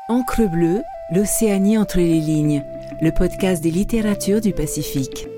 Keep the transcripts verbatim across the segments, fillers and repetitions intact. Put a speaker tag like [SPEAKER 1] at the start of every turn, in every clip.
[SPEAKER 1] Encre bleue, l'Océanie entre les lignes, le podcast des littératures du Pacifique.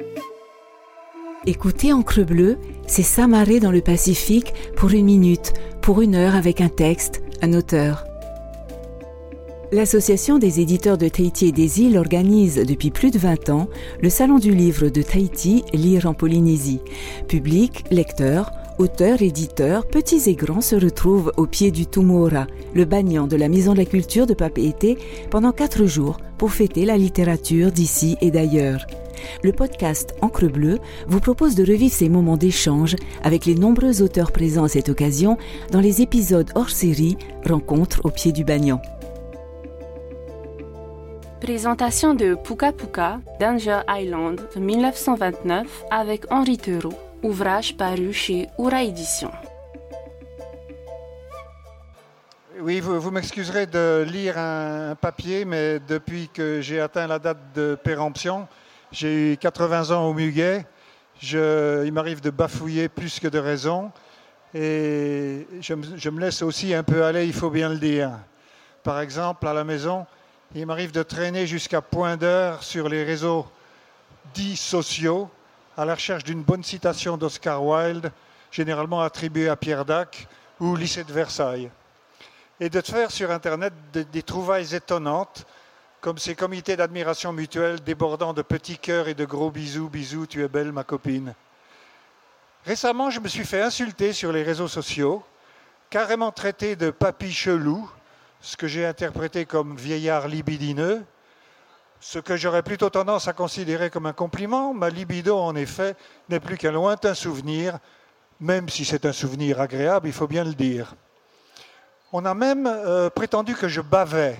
[SPEAKER 1] Écoutez Encre bleue, c'est s'amarrer dans le Pacifique pour une minute, pour une heure avec un texte, un auteur. L'Association des éditeurs de Tahiti et des îles organise depuis plus de vingt ans le Salon du livre de Tahiti, Lire en Polynésie. Public, lecteurs, auteurs, éditeurs, petits et grands se retrouvent au pied du Tumora, le banyan de la Maison de la Culture de Papeete, pendant quatre jours pour fêter la littérature d'ici et d'ailleurs. Le podcast Encre bleue vous propose de revivre ces moments d'échange avec les nombreux auteurs présents à cette occasion dans les épisodes hors série Rencontres au pied du banyan.
[SPEAKER 2] Présentation de Puka Puka, Danger Island de dix-neuf cent vingt-neuf avec Henri Theroux, ouvrage paru chez Oura Éditions.
[SPEAKER 3] Oui, vous, vous m'excuserez de lire un papier, mais depuis que j'ai atteint la date de péremption, j'ai eu quatre-vingts ans au muguet, je, il m'arrive de bafouiller plus que de raison, et je, je me laisse aussi un peu aller, il faut bien le dire. Par exemple, à la maison, il m'arrive de traîner jusqu'à point d'heure sur les réseaux dits sociaux, à la recherche d'une bonne citation d'Oscar Wilde, généralement attribuée à Pierre Dac ou lycée de Versailles. Et de faire sur Internet des, des trouvailles étonnantes, comme ces comités d'admiration mutuelle débordant de petits cœurs et de gros bisous, bisous, tu es belle ma copine. Récemment, je me suis fait insulter sur les réseaux sociaux, carrément traité de papy chelou, ce que j'ai interprété comme vieillard libidineux, ce que j'aurais plutôt tendance à considérer comme un compliment. Ma libido, en effet, n'est plus qu'un lointain souvenir, même si c'est un souvenir agréable, il faut bien le dire. On a même euh, prétendu que je bavais.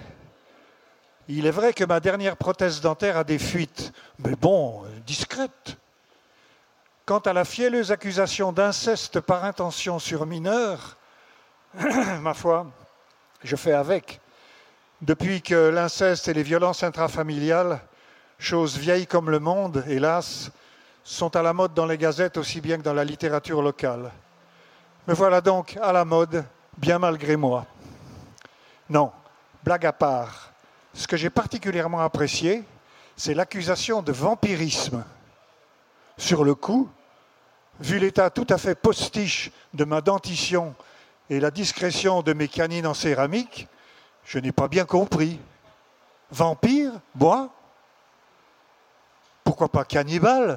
[SPEAKER 3] Il est vrai que ma dernière prothèse dentaire a des fuites, mais bon, discrète. Quant à la fielleuse accusation d'inceste par intention sur mineur, ma foi, je fais avec. Depuis que l'inceste et les violences intrafamiliales, choses vieilles comme le monde, hélas, sont à la mode dans les gazettes aussi bien que dans la littérature locale. Me voilà donc à la mode, bien malgré moi. Non, blague à part, ce que j'ai particulièrement apprécié, c'est l'accusation de vampirisme. Sur le coup, vu l'état tout à fait postiche de ma dentition et la discrétion de mes canines en céramique, je n'ai pas bien compris. Vampire, moi? Pourquoi pas cannibale?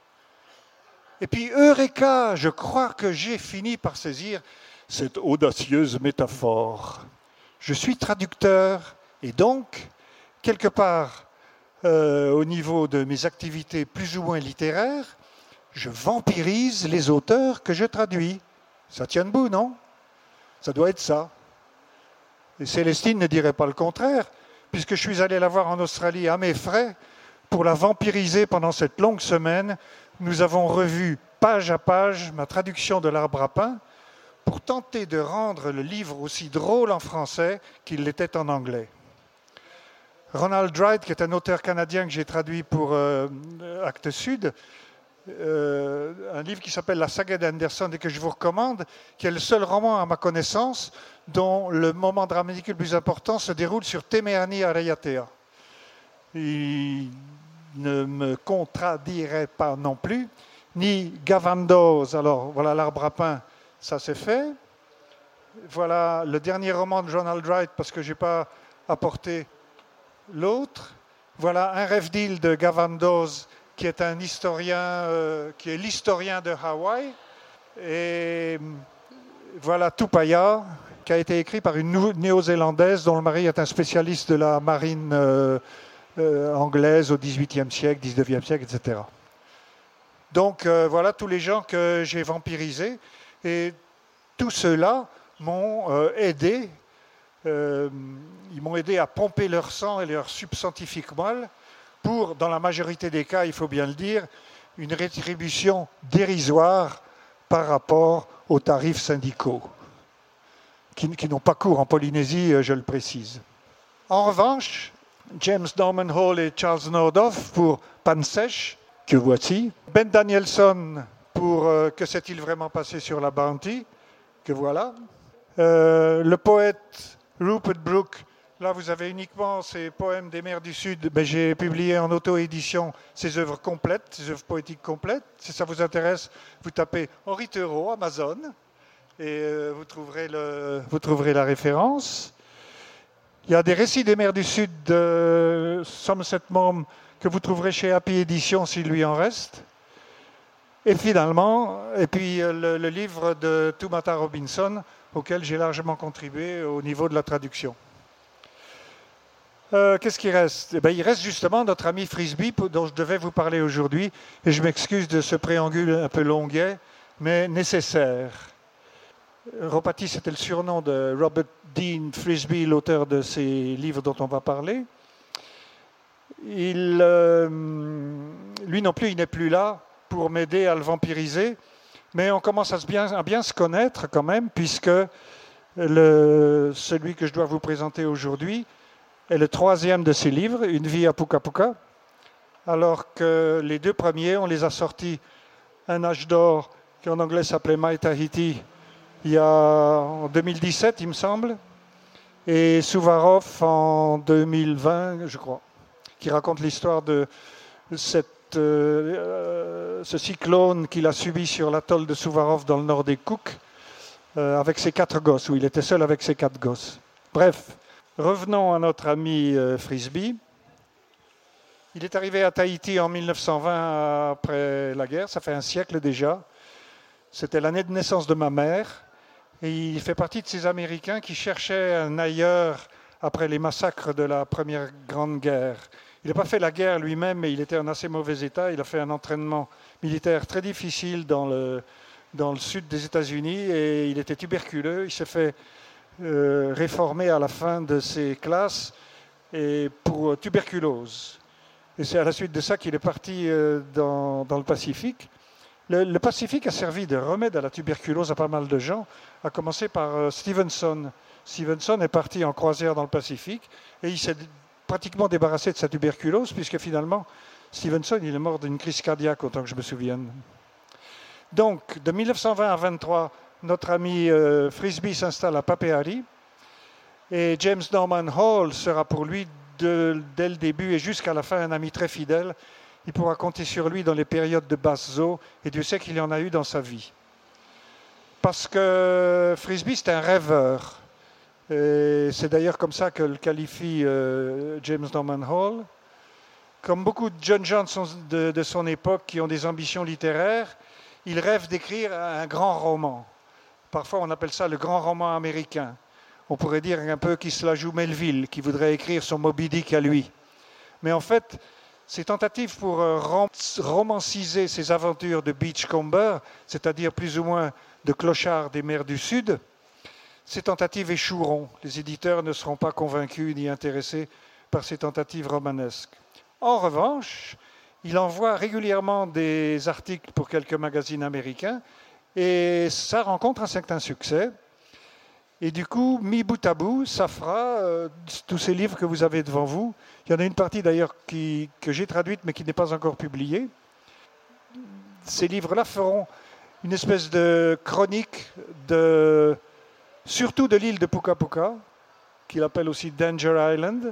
[SPEAKER 3] Et puis, Eureka, je crois que j'ai fini par saisir cette audacieuse métaphore. Je suis traducteur et donc, quelque part, euh, au niveau de mes activités plus ou moins littéraires, je vampirise les auteurs que je traduis. Ça tient debout, non? Ça doit être ça. Et Célestine ne dirait pas le contraire, puisque je suis allé la voir en Australie à mes frais pour la vampiriser pendant cette longue semaine. Nous avons revu page à page ma traduction de l'Arbre à pain pour tenter de rendre le livre aussi drôle en français qu'il l'était en anglais. Ronald Wright, qui est un auteur canadien que j'ai traduit pour euh, Actes Sud, Euh, un livre qui s'appelle La saga d'Anderson et que je vous recommande, qui est le seul roman à ma connaissance dont le moment dramatique le plus important se déroule sur Temeani Arayatea. Il ne me contradirait pas non plus, ni Gavandoz. Alors voilà l'Arbre à pain, ça c'est fait. Voilà le dernier roman de Ronald Wright parce que je n'ai pas apporté l'autre. Voilà Un rêve d'île de Gavandoz, qui est un historien, euh, qui est l'historien de Hawaï. Et voilà Tupaya, qui a été écrit par une néo-zélandaise dont le mari est un spécialiste de la marine euh, euh, anglaise au dix-huitième siècle, dix-neuvième siècle, et cetera. Donc euh, voilà tous les gens que j'ai vampirisés. Et tous ceux-là m'ont euh, aidé, euh, ils m'ont aidé à pomper leur sang et leur substantifique moelle, pour, dans la majorité des cas, il faut bien le dire, une rétribution dérisoire par rapport aux tarifs syndicaux, qui, qui n'ont pas cours en Polynésie, je le précise. En revanche, James Norman Hall et Charles Nordhoff pour Panne sèche, que voici. Ben Danielson pour euh, Que s'est-il vraiment passé sur la Bounty, que voilà. Euh, le poète Rupert Brooke Là, vous avez uniquement ces poèmes des mers du Sud, mais j'ai publié en auto-édition ces œuvres complètes, ces œuvres poétiques complètes. Si ça vous intéresse, vous tapez Henri Theroux, Amazon, et euh, vous, trouverez le, vous trouverez la référence. Il y a des récits des mers du Sud de Somerset Maugham que vous trouverez chez Happy Édition s'il lui en reste. Et finalement, et puis le, le livre de Tumata Robinson, auquel j'ai largement contribué au niveau de la traduction. Euh, qu'est-ce qui reste ? Eh bien, il reste justement notre ami Frisbee dont je devais vous parler aujourd'hui. Et je m'excuse de ce préambule un peu longuet, mais nécessaire. Ropati, c'était le surnom de Robert Dean Frisbee, l'auteur de ces livres dont on va parler. Il, euh, lui non plus, il n'est plus là pour m'aider à le vampiriser, mais on commence à, se bien, à bien se connaître quand même, puisque le, celui que je dois vous présenter aujourd'hui est le troisième de ses livres, Une vie à Puka Puka, alors que les deux premiers, on les a sortis Un âge d'or, qui en anglais s'appelait My Tahiti, il y a en deux mille dix-sept, il me semble, et Suvarov en deux mille vingt, je crois, qui raconte l'histoire de cette, euh, ce cyclone qu'il a subi sur l'atoll de Suvarov dans le nord des Cook, euh, avec ses quatre gosses, où il était seul avec ses quatre gosses. Bref. Revenons à notre ami euh, Frisbee. Il est arrivé à Tahiti en mille neuf cent vingt après la guerre, ça fait un siècle déjà. C'était l'année de naissance de ma mère. Et il fait partie de ces Américains qui cherchaient un ailleurs après les massacres de la Première Grande Guerre. Il n'a pas fait la guerre lui-même, mais il était en assez mauvais état. Il a fait un entraînement militaire très difficile dans le, dans le sud des États-Unis et il était tuberculeux. Il s'est fait Euh, réformé à la fin de ses classes et pour tuberculose. Et c'est à la suite de ça qu'il est parti euh, dans, dans le Pacifique. Le, le Pacifique a servi de remède à la tuberculose à pas mal de gens, à commencer par euh, Stevenson. Stevenson est parti en croisière dans le Pacifique et il s'est pratiquement débarrassé de sa tuberculose puisque finalement, Stevenson il est mort d'une crise cardiaque, autant que je me souvienne. Donc, de mille neuf cent vingt à vingt-trois, notre ami euh, Frisbee s'installe à Papeari et James Norman Hall sera pour lui de, dès le début et jusqu'à la fin un ami très fidèle. Il pourra compter sur lui dans les périodes de basse eau et Dieu sait qu'il y en a eu dans sa vie. Parce que Frisbee c'est un rêveur. Et c'est d'ailleurs comme ça que le qualifie euh, James Norman Hall. Comme beaucoup de jeunes gens de son, de, de son époque qui ont des ambitions littéraires, il rêve d'écrire un grand roman. Parfois, on appelle ça le grand roman américain. On pourrait dire un peu qui se la joue Melville, qui voudrait écrire son Moby Dick à lui. Mais en fait, ces tentatives pour romanciser ses aventures de beachcomber, c'est-à-dire plus ou moins de clochard des mers du Sud, ces tentatives échoueront. Les éditeurs ne seront pas convaincus ni intéressés par ces tentatives romanesques. En revanche, il envoie régulièrement des articles pour quelques magazines américains et ça rencontre un certain succès. Et du coup, mis bout à bout, ça fera euh, tous ces livres que vous avez devant vous. Il y en a une partie d'ailleurs qui, que j'ai traduite mais qui n'est pas encore publiée. Ces livres-là feront une espèce de chronique, de, surtout de l'île de Puka Puka, qu'il appelle aussi Danger Island,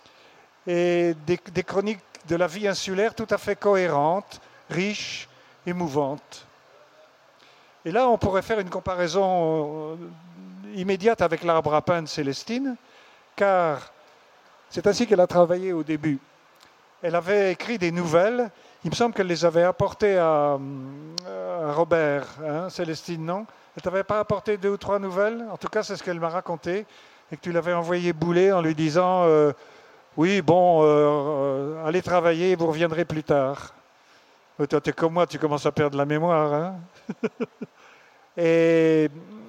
[SPEAKER 3] et des, des chroniques de la vie insulaire tout à fait cohérentes, riches, émouvantes. Et là, on pourrait faire une comparaison immédiate avec l'arbre à pain de Célestine, car c'est ainsi qu'elle a travaillé au début. Elle avait écrit des nouvelles, il me semble qu'elle les avait apportées à, à Robert, hein, Célestine, non ? Elle t'avait pas apporté deux ou trois nouvelles ? En tout cas, c'est ce qu'elle m'a raconté, et que tu l'avais envoyé bouler en lui disant euh, « Oui, bon, euh, euh, allez travailler, vous reviendrez plus tard. » Toi, tu es comme moi, tu commences à perdre la mémoire. Hein. Et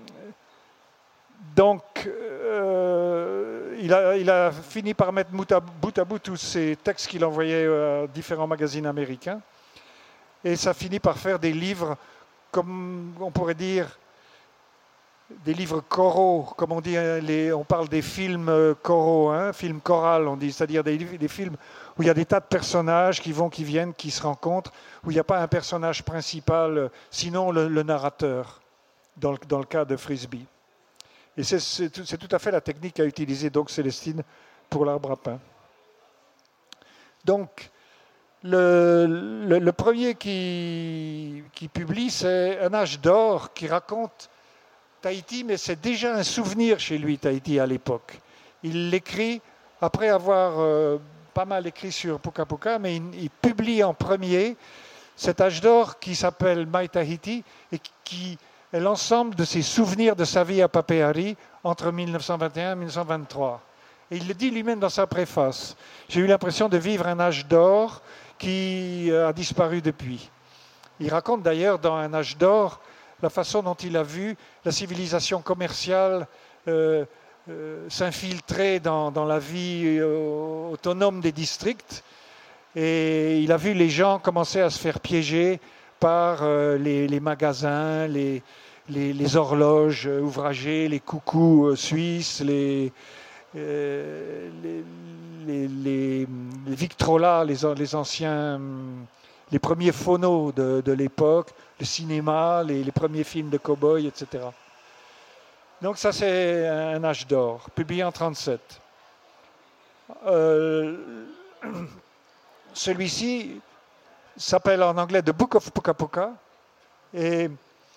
[SPEAKER 3] donc, euh, il, a, il a fini par mettre bout à, bout à bout tous ces textes qu'il envoyait à différents magazines américains. Et ça finit par faire des livres, comme on pourrait dire, des livres choraux, comme on dit, les, on parle des films choraux, hein, films chorales, on dit, c'est-à-dire des, des films où il y a des tas de personnages qui vont, qui viennent, qui se rencontrent, où il n'y a pas un personnage principal, sinon le, le narrateur, dans le, dans le cas de Frisbee. Et c'est, c'est, tout, c'est tout à fait la technique qu'a utilisée donc Célestine pour l'arbre à pain. Donc, le, le, le premier qui, qui publie, c'est Un âge d'or qui raconte Tahiti, mais c'est déjà un souvenir chez lui, Tahiti, à l'époque. Il l'écrit après avoir euh, pas mal écrit sur Puka Puka, mais il, il publie en premier cet âge d'or qui s'appelle My Tahiti et qui est l'ensemble de ses souvenirs de sa vie à Papeari entre mille neuf cent vingt et un et mille neuf cent vingt-trois. Et il le dit lui-même dans sa préface. J'ai eu l'impression de vivre un âge d'or qui a disparu depuis. Il raconte d'ailleurs dans Un âge d'or la façon dont il a vu la civilisation commerciale euh, euh, s'infiltrer dans, dans la vie euh, autonome des districts. Et il a vu les gens commencer à se faire piéger par euh, les, les magasins, les, les, les horloges ouvragées, les coucous euh, suisses, les, euh, les, les, les, les Victrola, les, les anciens, les premiers phonos de, de l'époque, le cinéma, les, les premiers films de cow-boys, et cetera. Donc ça, c'est Un âge d'or, publié en mille neuf cent trente-sept. Euh, celui-ci s'appelle en anglais The Book of Puka Puka, et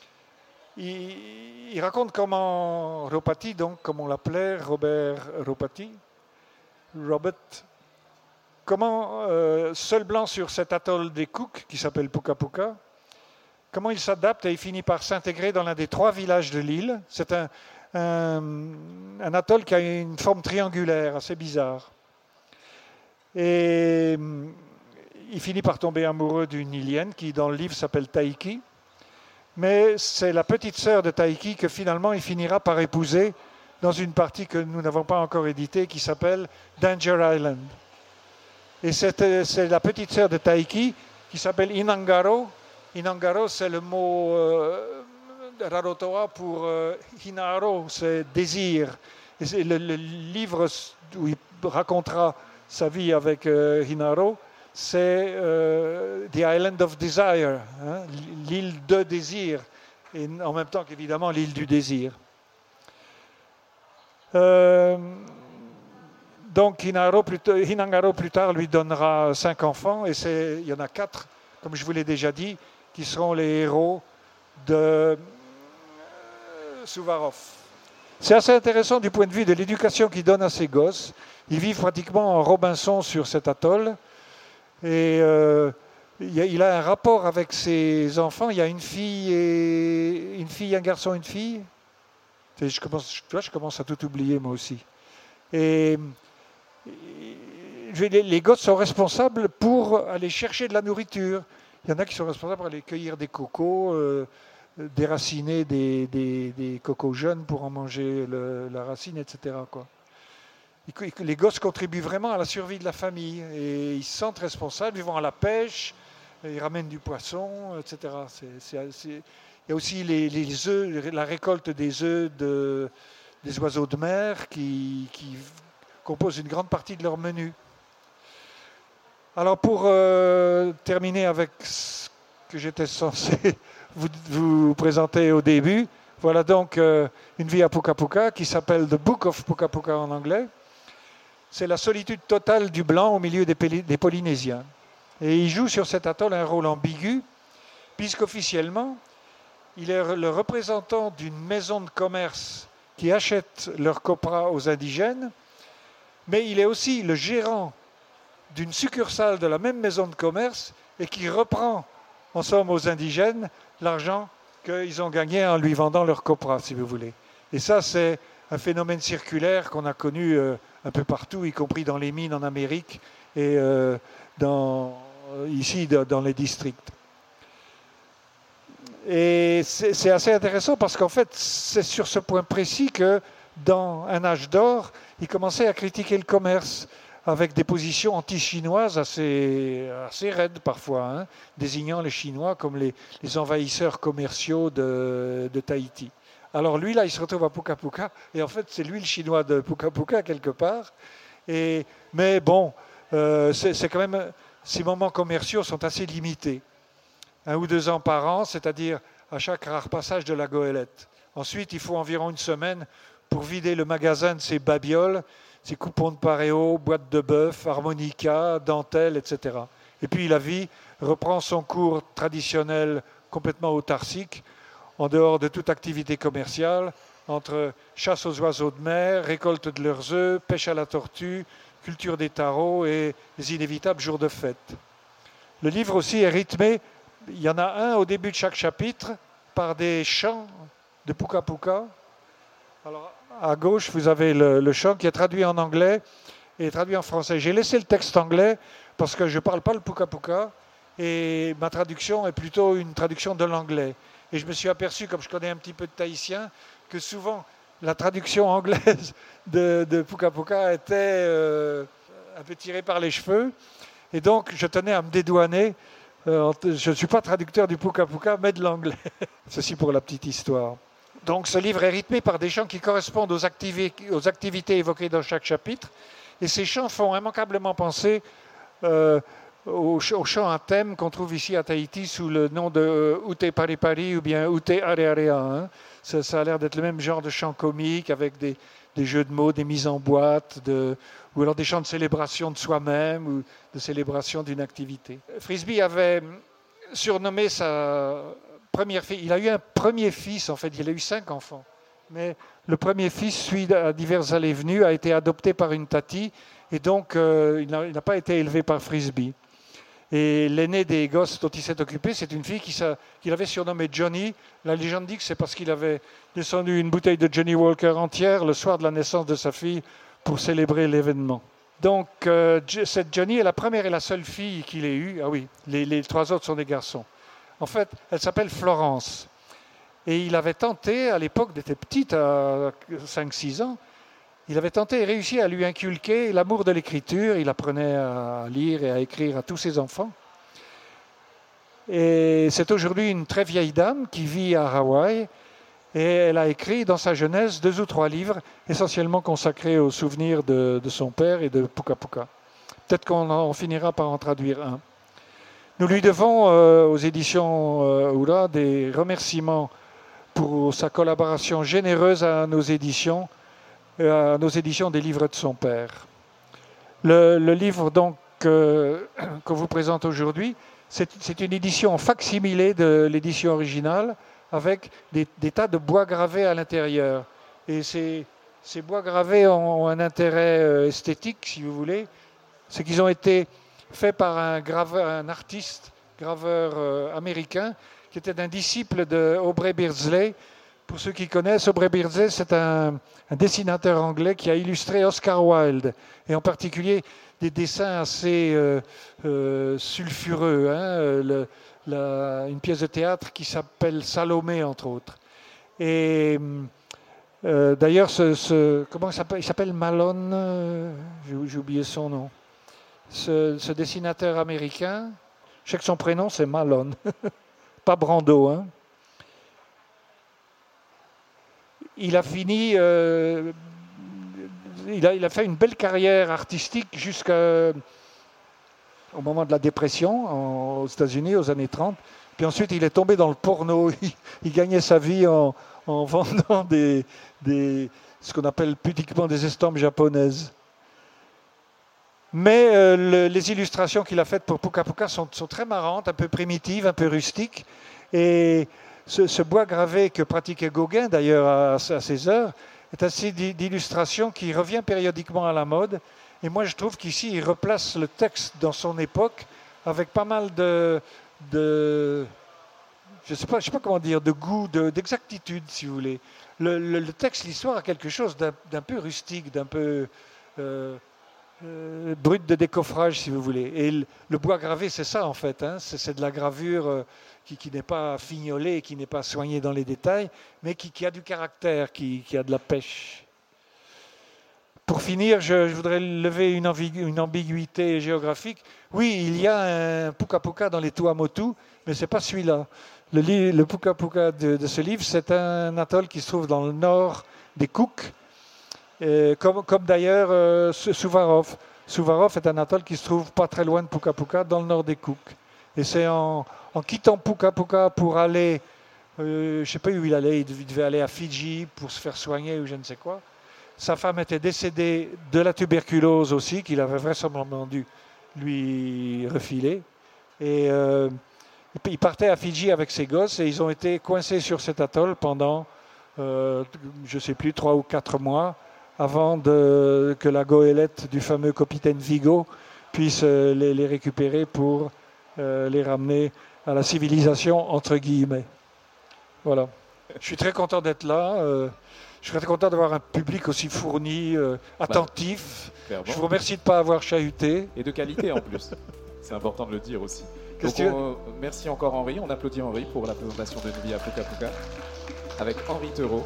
[SPEAKER 3] il, il raconte comment Ropati, donc comme on l'appelait, Robert Ropati, Robert, comment euh, seul blanc sur cet atoll des Cook qui s'appelle Puka Puka, comment il s'adapte et il finit par s'intégrer dans l'un des trois villages de l'île. C'est un, un, un atoll qui a une forme triangulaire, assez bizarre. Et il finit par tomber amoureux d'une Ilienne qui, dans le livre, s'appelle Taiki. Mais c'est la petite sœur de Taiki que finalement il finira par épouser dans une partie que nous n'avons pas encore éditée qui s'appelle Danger Island. Et c'est, c'est la petite sœur de Taiki qui s'appelle Inangaro. Inangaro, c'est le mot euh, Rarotoa pour euh, Hinaro, c'est désir. Et c'est le, le livre où il racontera sa vie avec euh, Hinaro, c'est euh, The Island of Desire, hein, l'île de désir, et en même temps qu'évidemment l'île du désir. Euh, donc Hinaro, plus t- Hinangaro plus tard lui donnera cinq enfants, et c'est, il y en a quatre, comme je vous l'ai déjà dit, qui seront les héros de euh, Suvarov. C'est assez intéressant du point de vue de l'éducation qu'il donne à ses gosses. Ils vivent pratiquement en Robinson sur cet atoll. Et euh, il a un rapport avec ses enfants. Il y a une fille, et une fille, un garçon, une fille. Je commence, je commence à tout oublier moi aussi. Et les, les gosses sont responsables pour aller chercher de la nourriture. Il y en a qui sont responsables pour aller cueillir des cocos, euh, déraciner des, des, des cocos jeunes pour en manger le, la racine, et cetera, quoi. Les gosses contribuent vraiment à la survie de la famille et ils se sentent responsables, ils vont à la pêche, ils ramènent du poisson, et cetera. C'est, c'est, c'est... Il y a aussi les, les œufs, la récolte des œufs de, des oiseaux de mer qui, qui composent une grande partie de leur menu. Alors pour euh, terminer avec ce que j'étais censé vous, vous présenter au début, voilà donc euh, une vie à Puka Puka qui s'appelle The Book of Puka Puka en anglais. C'est la solitude totale du blanc au milieu des, Péli- des Polynésiens. Et il joue sur cet atoll un rôle ambigu, puisqu'officiellement, il est le représentant d'une maison de commerce qui achète leur copra aux indigènes, mais il est aussi le gérant d'une succursale de la même maison de commerce et qui reprend, en somme, aux indigènes l'argent qu'ils ont gagné en lui vendant leur copra, si vous voulez. Et ça, c'est un phénomène circulaire qu'on a connu euh, un peu partout, y compris dans les mines en Amérique et euh, dans, ici dans les districts. Et c'est, c'est assez intéressant parce qu'en fait, c'est sur ce point précis que dans Un âge d'or, il commençait à critiquer le commerce avec des positions anti-chinoises assez, assez raides parfois, hein, désignant les Chinois comme les, les envahisseurs commerciaux de, de Tahiti. Alors lui, là, il se retrouve à Puka Puka, et en fait, c'est lui le Chinois de Puka Puka, quelque part. Et, mais bon, euh, c'est, c'est quand même, ces moments commerciaux sont assez limités. Un ou deux ans par an, c'est-à-dire à chaque rare passage de la goélette. Ensuite, il faut environ une semaine pour vider le magasin de ses babioles, ses coupons de paréo, boîtes de bœuf, harmonica, dentelles, et cetera. Et puis la vie reprend son cours traditionnel complètement autarcique, en dehors de toute activité commerciale, entre chasse aux oiseaux de mer, récolte de leurs œufs, pêche à la tortue, culture des tarots et les inévitables jours de fête. Le livre aussi est rythmé, il y en a un au début de chaque chapitre, par des chants de Puka Puka. Alors, à gauche, vous avez le, le chant qui est traduit en anglais et traduit en français. J'ai laissé le texte anglais parce que je ne parle pas le Puka Puka et ma traduction est plutôt une traduction de l'anglais. Et je me suis aperçu, comme je connais un petit peu de tahitien, que souvent la traduction anglaise de, de Puka Puka était euh, un peu tirée par les cheveux. Et donc, je tenais à me dédouaner. Euh, je ne suis pas traducteur du Puka Puka, mais de l'anglais. Ceci pour la petite histoire. Donc, ce livre est rythmé par des chants qui correspondent aux, activi- aux activités évoquées dans chaque chapitre. Et ces chants font immanquablement penser euh, au, au chant à thème qu'on trouve ici à Tahiti sous le nom de euh, Ute Pari Pari ou bien Ute Are Area. Hein. Ça, ça a l'air d'être le même genre de chant comique avec des, des jeux de mots, des mises en boîte, de, ou alors des chants de célébration de soi-même ou de célébration d'une activité. Frisbee avait surnommé sa première fille. Il a eu un premier fils, en fait, il a eu cinq enfants. Mais le premier fils, suite à diverses allées et venues, a été adopté par une tati et donc euh, il, n'a, il n'a pas été élevé par Frisbee. Et l'aîné des gosses dont il s'est occupé, c'est une fille qu'il avait surnommée Johnny. La légende dit que c'est parce qu'il avait descendu une bouteille de Johnny Walker entière le soir de la naissance de sa fille pour célébrer l'événement. Donc, euh, cette Johnny est la première et la seule fille qu'il ait eue. Ah oui, les, les trois autres sont des garçons. En fait, elle s'appelle Florence. Et il avait tenté, à l'époque, d'être petite, à cinq six ans, il avait tenté et réussi à lui inculquer l'amour de l'écriture. Il apprenait à lire et à écrire à tous ses enfants. Et c'est aujourd'hui une très vieille dame qui vit à Hawaï. Et elle a écrit dans sa jeunesse deux ou trois livres, essentiellement consacrés aux souvenirs de, de son père et de Puka Puka. Peut-être qu'on en finira par en traduire un. Nous lui devons euh, aux éditions euh, Oura des remerciements pour sa collaboration généreuse à nos éditions, à nos éditions des livres de son père. Le, le livre donc euh, qu'on vous présente aujourd'hui, c'est, c'est une édition facsimilée de l'édition originale avec des, des tas de bois gravés à l'intérieur. Et ces, ces bois gravés ont, ont un intérêt euh, esthétique, si vous voulez. C'est qu'ils ont été faits par un, graveur, un artiste, graveur euh, américain, qui était un disciple de Aubrey Beardsley. Pour ceux qui connaissent, Aubrey Beardsley, c'est un, un dessinateur anglais qui a illustré Oscar Wilde, et en particulier des dessins assez euh, euh, sulfureux. Hein, le, la, une pièce de théâtre qui s'appelle Salomé, entre autres. Et euh, d'ailleurs, ce, ce, comment il s'appelle, il s'appelle Malone, euh, j'ai, j'ai oublié son nom. Ce, ce dessinateur américain, je sais que son prénom c'est Malone, pas Brando. Hein. Il a fini, euh, il, a, il a fait une belle carrière artistique jusqu'au moment de la dépression en, aux États-Unis, aux années trente. Puis ensuite, il est tombé dans le porno. Il, il gagnait sa vie en, en vendant des, des, ce qu'on appelle pudiquement des estampes japonaises. Mais euh, le, les illustrations qu'il a faites pour Puka Puka sont, sont très marrantes, un peu primitives, un peu rustiques. Et ce, ce bois gravé que pratiquait Gauguin, d'ailleurs, à, à ses heures, est un style d'illustration qui revient périodiquement à la mode. Et moi, je trouve qu'ici, il replace le texte dans son époque avec pas mal de, de je ne sais pas, je sais pas comment dire, de goût, de, d'exactitude, si vous voulez. Le, le, le texte, l'histoire a quelque chose d'un, d'un peu rustique, d'un peu euh, euh, brut de décoffrage, si vous voulez. Et le, le bois gravé, c'est ça, en fait. Hein, c'est, c'est de la gravure euh, qui, qui n'est pas fignolée, qui n'est pas soignée dans les détails, mais qui, qui a du caractère, qui, qui a de la pêche. Pour finir, je, je voudrais lever une, ambigu- une ambiguïté géographique. Oui, il y a un Puka Puka dans les Tuamotu, mais ce n'est pas celui-là. Le, li- le Puka Puka de, de ce livre, c'est un atoll qui se trouve dans le nord des Cook, euh, comme, comme d'ailleurs euh, Suvarov. Suvarov est un atoll qui se trouve pas très loin de Puka Puka, dans le nord des Cook. Et c'est en, en quittant Puka Puka pour aller Euh, je ne sais pas où il allait, il devait aller à Fidji pour se faire soigner ou je ne sais quoi. Sa femme était décédée de la tuberculose aussi, qu'il avait vraisemblablement dû lui refiler. Et euh, il partait à Fidji avec ses gosses et ils ont été coincés sur cet atoll pendant, euh, je ne sais plus, trois ou quatre mois avant de, que la goélette du fameux capitaine Vigo puisse euh, les, les récupérer pour euh, les ramener à la civilisation, entre guillemets. Voilà. Je suis très content d'être là. Euh, je suis très content d'avoir un public aussi fourni, euh, attentif. Bah, je vous remercie de ne pas avoir chahuté.
[SPEAKER 4] Et de qualité en plus. C'est important de le dire aussi. Donc on, merci encore Henri. On applaudit Henri pour la présentation de Nubia Puka Puka avec Henri Theroux.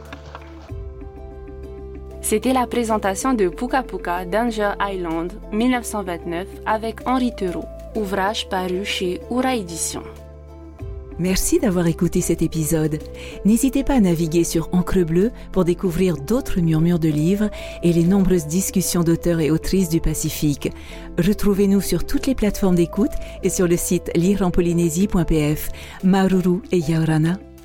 [SPEAKER 2] C'était la présentation de Puka Puka Danger Island mille neuf cent vingt-neuf avec Henri Theroux, ouvrage paru chez Oura Éditions.
[SPEAKER 1] Merci d'avoir écouté cet épisode. N'hésitez pas à naviguer sur Encre Bleue pour découvrir d'autres murmures de livres et les nombreuses discussions d'auteurs et autrices du Pacifique. Retrouvez-nous sur toutes les plateformes d'écoute et sur le site lire en polynésie point p f. Maruru et Yaorana.